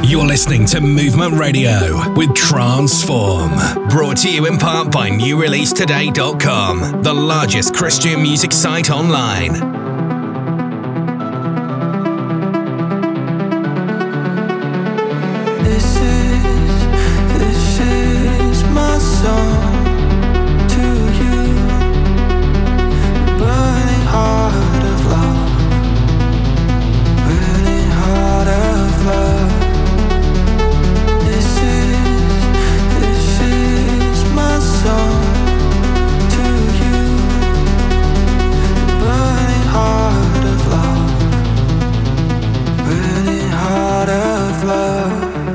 You're listening to Movement Radio with Transform. Brought to you in part by NewReleaseToday.com, the largest Christian music site online. This is my song to you, burning heart of love, burning heart of love. This is my song to you, burning heart of love, burning heart of love.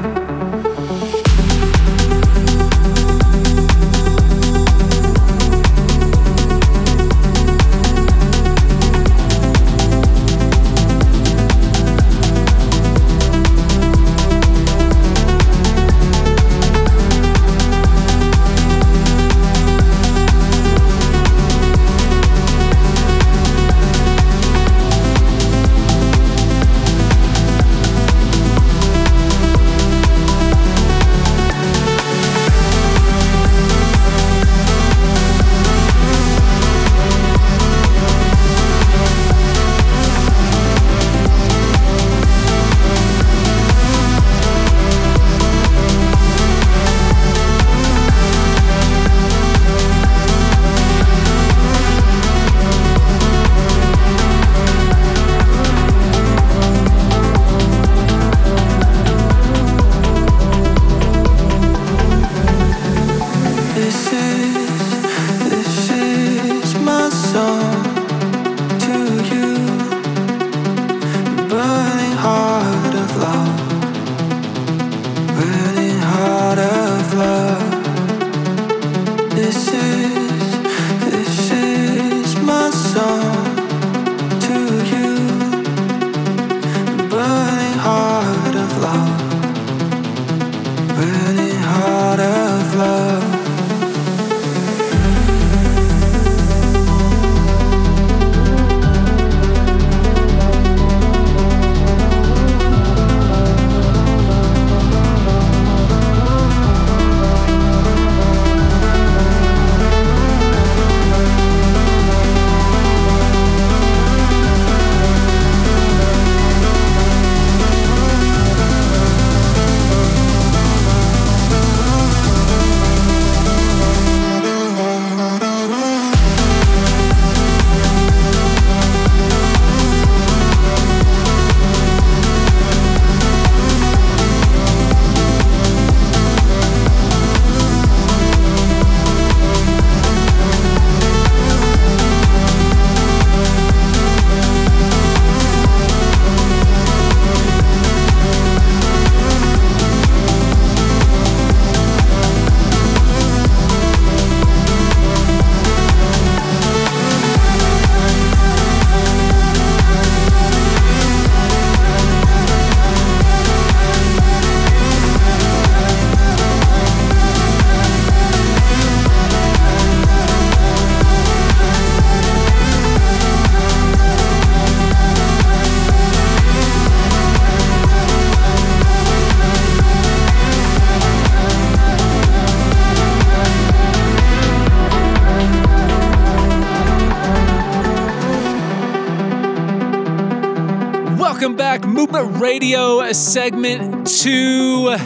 Welcome back, Movement Radio segment 2.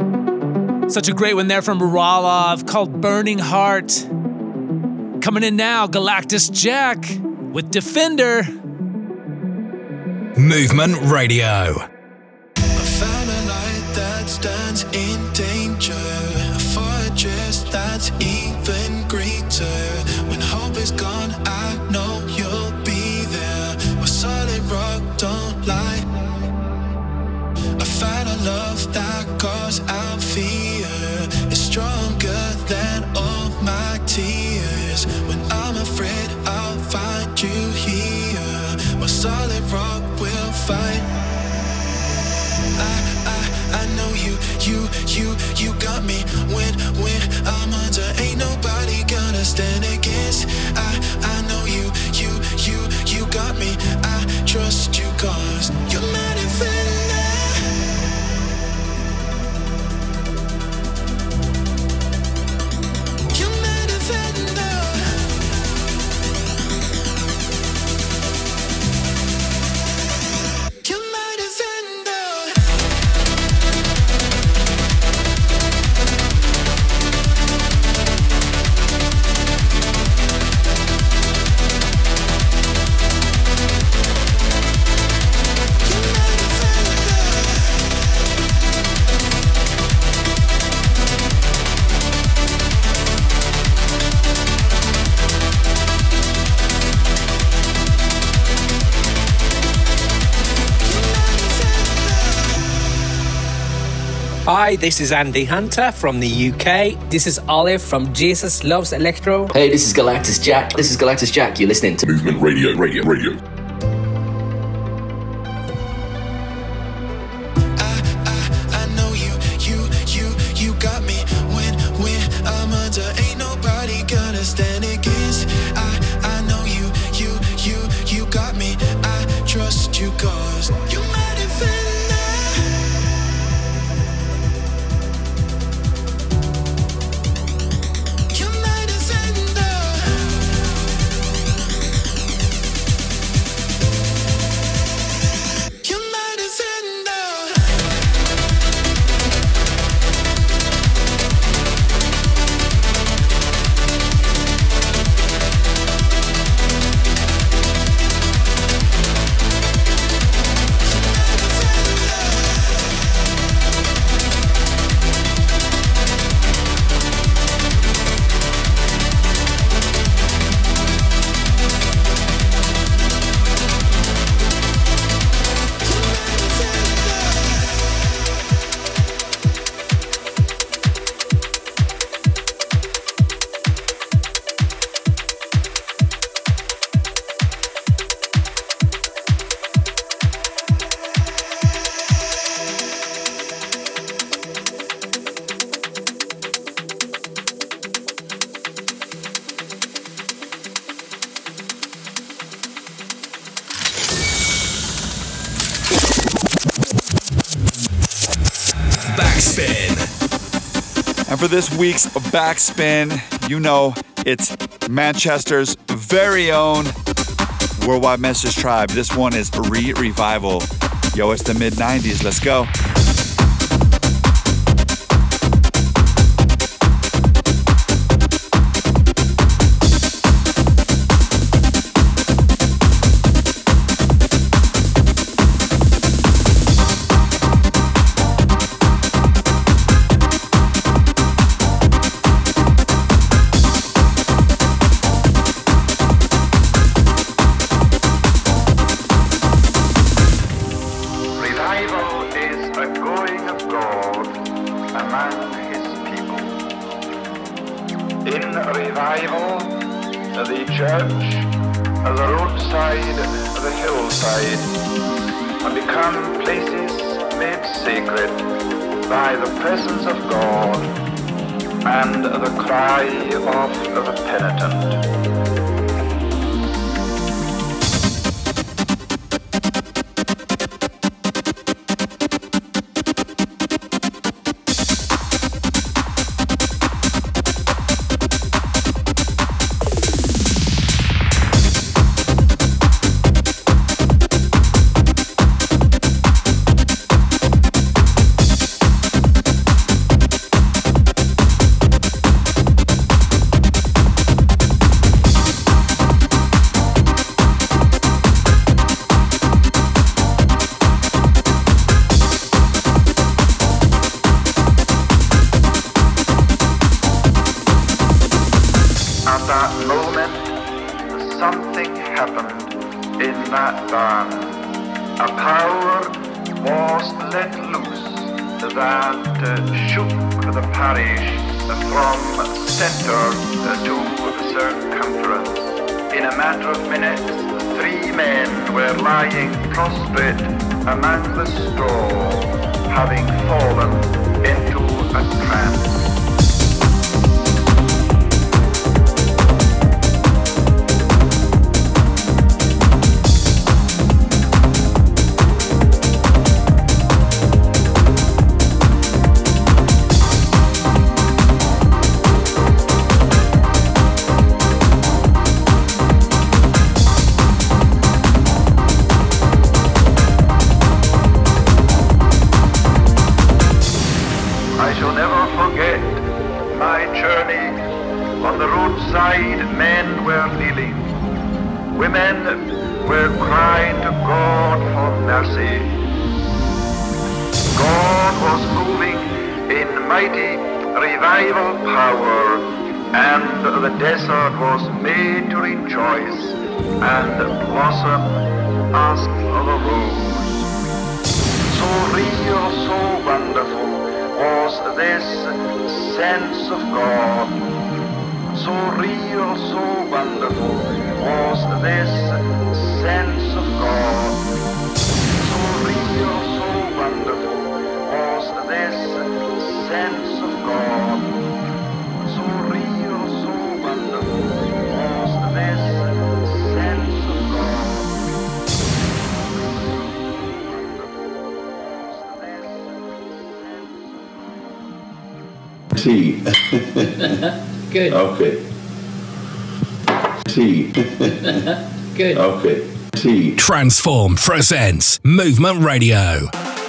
Such a great one there from Ralov called Burning Heart. Coming in now, Galactus Jack with Defender. Movement Radio. I found a light that stands in danger, a fortress that's even greater. When hope is gone, I know you'll be there. A solid rock, don't lie. I found a love that calls out fear. It's stronger than all my tears. When I'm afraid, I'll find you here. A solid rock will fight. I know you got me. When I'm under, ain't nobody gonna stand against. I know you got me. I trust you 'cause you're my defender. Hi, this is Andy Hunter from the UK. This is Olive from Jesus Loves Electro. Hey, this is Galactus Jack. This is Galactus Jack. You're listening to Movement Radio. I know you got me when I'm under. Ain't nobody gonna stand against. I know you got me. I trust you 'cause you're my defender. You're my defender. You're my defender. Backspin. And for this week's Backspin, you know it's Manchester's very own Worldwide Message Tribe. This one is Revival. Yo, it's the mid-90s. Let's go. sense of God. So real, so wonderful was this sense of God. So real, so wonderful was this sense of God. So real, so wonderful was this sense of God. C. Good. Okay. C. Good. Okay. C. Transform presents Movement Radio.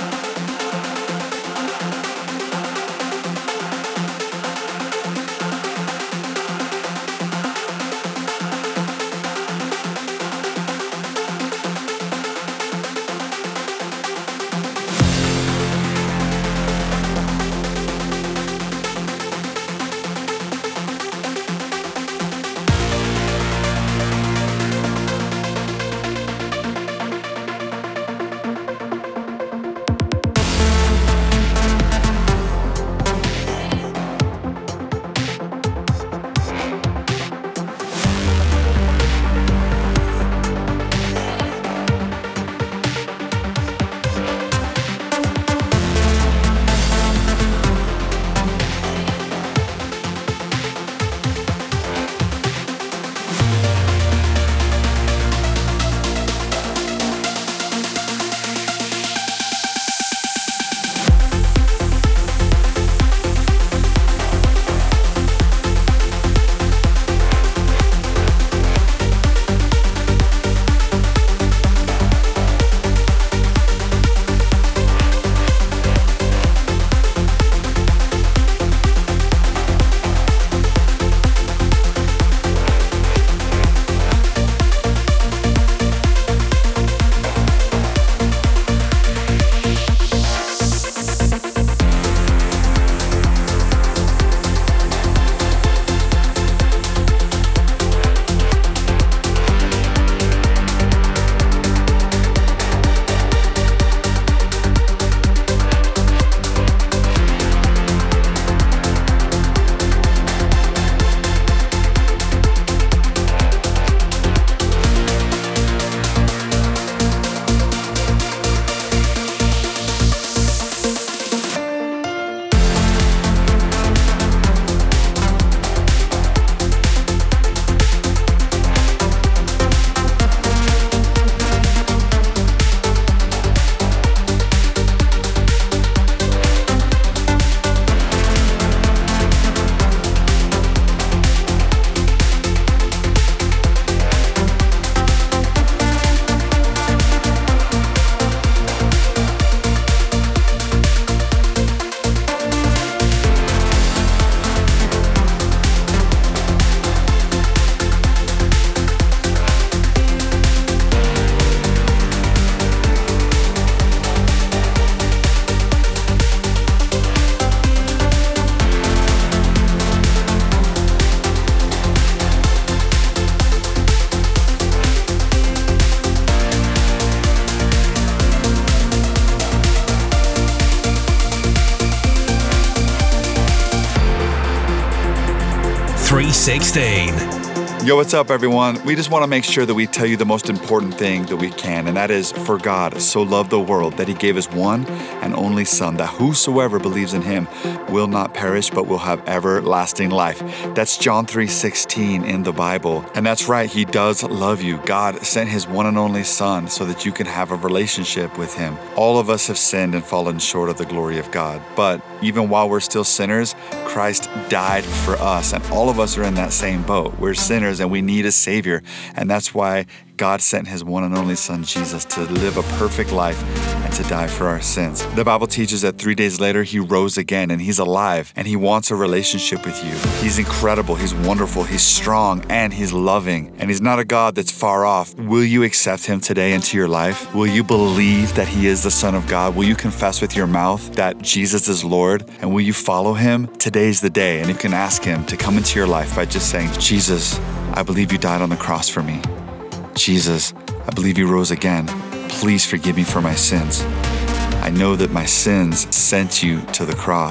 Yo, what's up, everyone? We just want to make sure that we tell you the most important thing that we can, and that is, for God so loved the world that he gave his one and only Son, that whosoever believes in him will not perish but will have everlasting life. That's John 3:16 in the Bible. And that's right, he does love you. God sent his one and only Son so that you can have a relationship with him. All of us have sinned and fallen short of the glory of God. But even while we're still sinners, Christ died for us, and all of us are in that same boat. We're sinners and we need a Savior, and that's why God sent his one and only Son, Jesus, to live a perfect life and to die for our sins. The Bible teaches that 3 days later, he rose again, and he's alive, and he wants a relationship with you. He's incredible, he's wonderful, he's strong, and he's loving, and he's not a God that's far off. Will you accept him today into your life? Will you believe that he is the Son of God? Will you confess with your mouth that Jesus is Lord? And will you follow him? Today's the day, and you can ask him to come into your life by just saying, Jesus, I believe you died on the cross for me. Jesus, I believe you rose again. Please forgive me for my sins. I know that my sins sent you to the cross,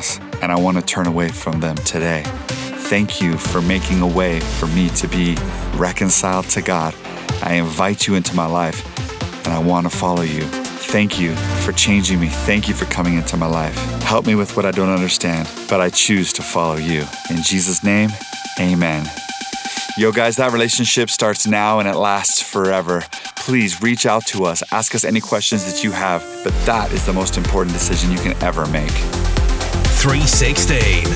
and I want to turn away from them today. Thank you for making a way for me to be reconciled to God. I invite you into my life, and I want to follow you. Thank you for changing me. Thank you for coming into my life. Help me with what I don't understand, but I choose to follow you. In Jesus' name, amen. Yo, guys, that relationship starts now and it lasts forever. Please reach out to us. Ask us any questions that you have, but that is the most important decision you can ever make. 316.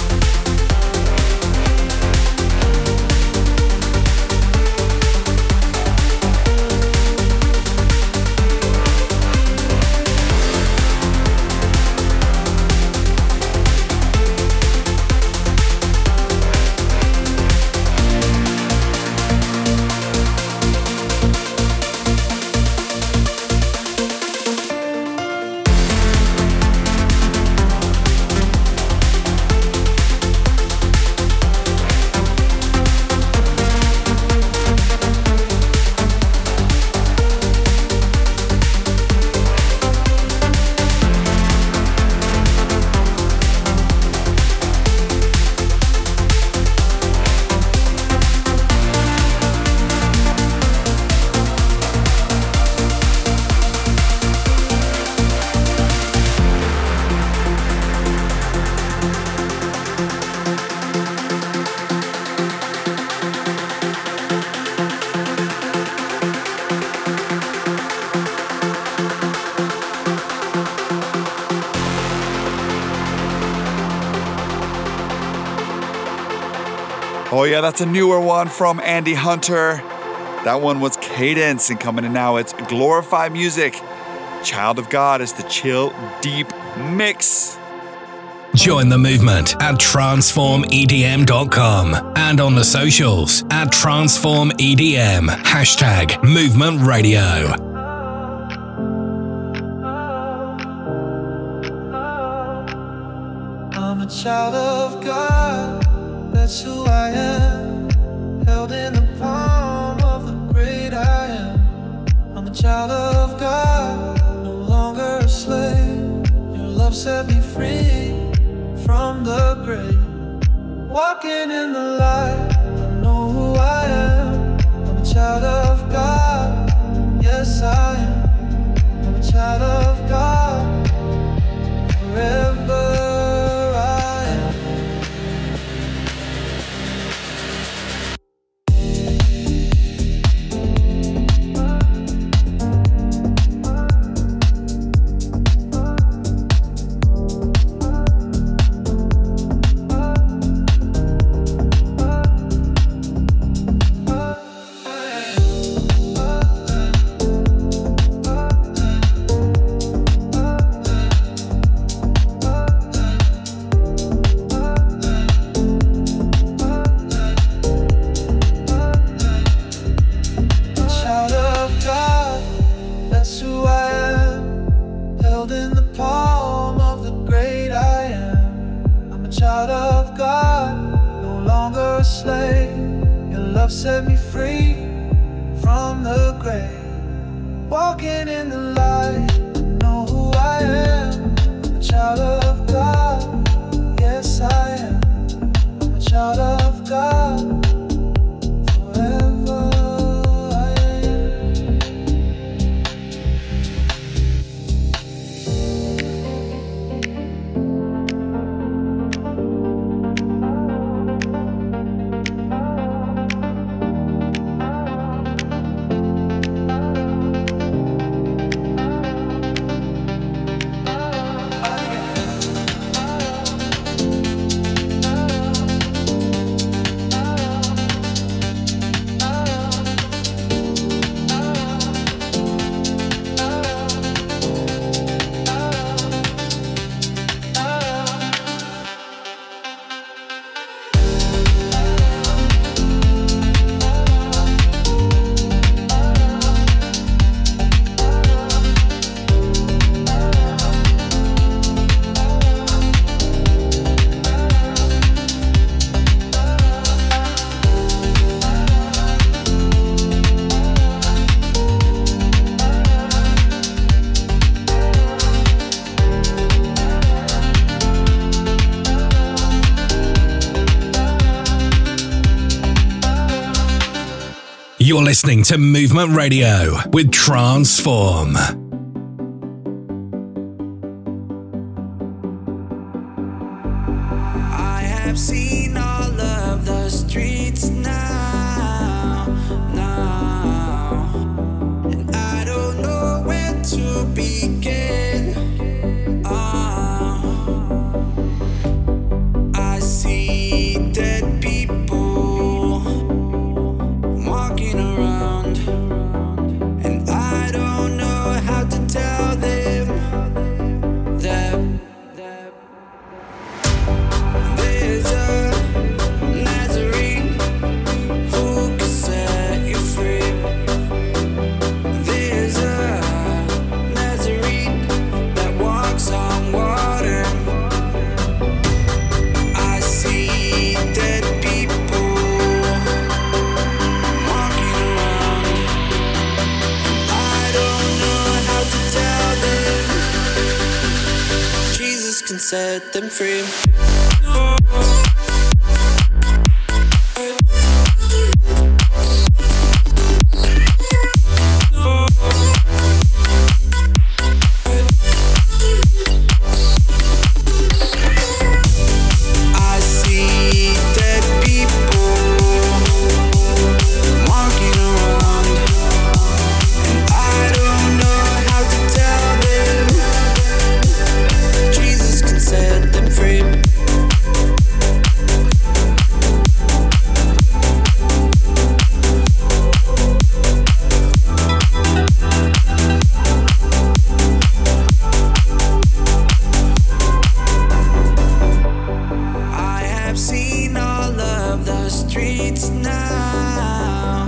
Oh yeah, that's a newer one from Andy Hunter. That one was Cadence, and coming in now, it's Glorify Music. Child of God is the chill, deep mix. Join the movement at transformedm.com and on the socials at transformedm. #Movement Radio. I'm a child of God, that's who I am, held in the palm of the great I am. I'm a child of God, no longer a slave. Your love set me free from the grave. Walking in the light, I know who I am. I'm a child of God, yes I am. I'm a child of God, forever. Set me free from the grave. Walking in the light, I know who I am. I'm a child of God, yes I am. I'm a child of God, forever I You're listening to Movement Radio with Transform. I have seen all of the streets now, and I don't know where to begin. I see dead people walking around, and I don't know how to tell them that there's a Nazarene who can set you free. There's a Nazarene that walks on water. I see dead people walking around. I don't know how to tell them Jesus can set them free. I see dead people walking around, and I don't know how to tell them Jesus can set them free. I have seen all of the streets now,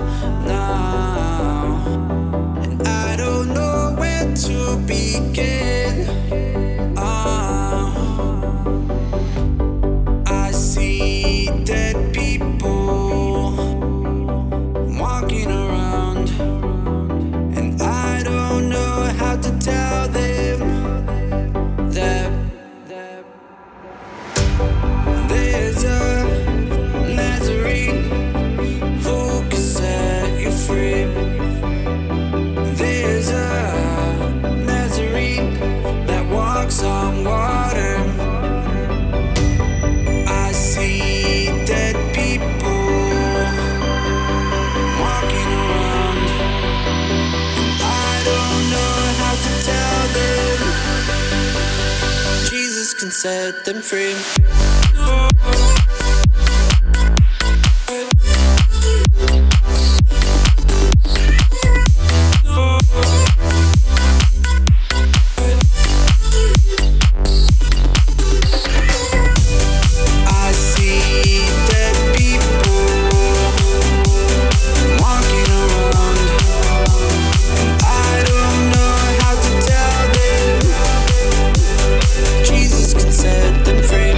and I don't know where to begin. I see dead people walking around, and I don't know how to tell them that there's a Nazarene who can set you free. There's a Nazarene that walks on water. I see dead people walking around. I don't know how to tell them Jesus can set them free. I see dead people walking around, and I don't know how to tell them Jesus can set them free.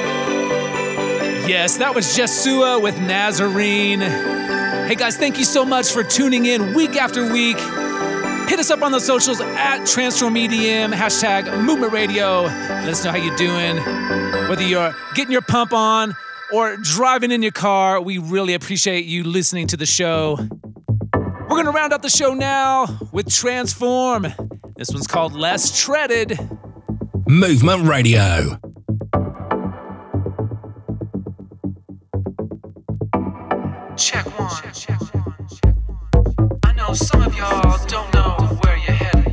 Yes, that was Jesua with Nazarene. Hey guys, thank you so much for tuning in week after week. Hit us up on the socials at TransformEDM, hashtag Movement Radio. Let us know how you're doing. Whether you're getting your pump on or driving in your car, we really appreciate you listening to the show. We're going to round out the show now with Transform. This one's called Less Treaded. Movement Radio. Check one. I know some of y'all don't know where you're headed.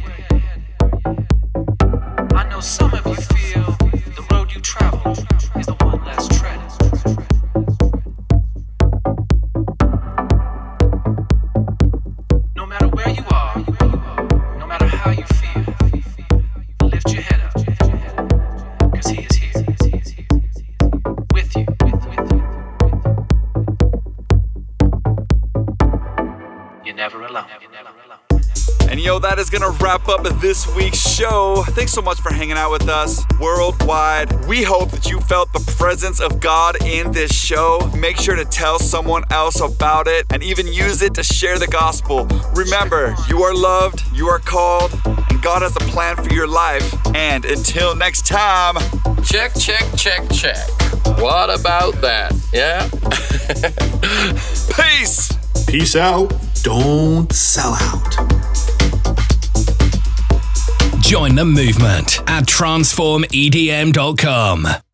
I know some of you feel the road you travel is the one less treaded. No matter where you are, no matter how you feel, lift your head up, 'cause he is here, with you. You're never alone. And yo, that is gonna wrap up this week's show. Thanks so much for hanging out with us worldwide. We hope that you felt the presence of God in this show. Make sure to tell someone else about it and even use it to share the gospel. Remember, you are loved, you are called, and God has a plan for your life. And until next time, check. What about that? Yeah? Peace. Peace out. Don't sell out. Join the movement at transformedm.com.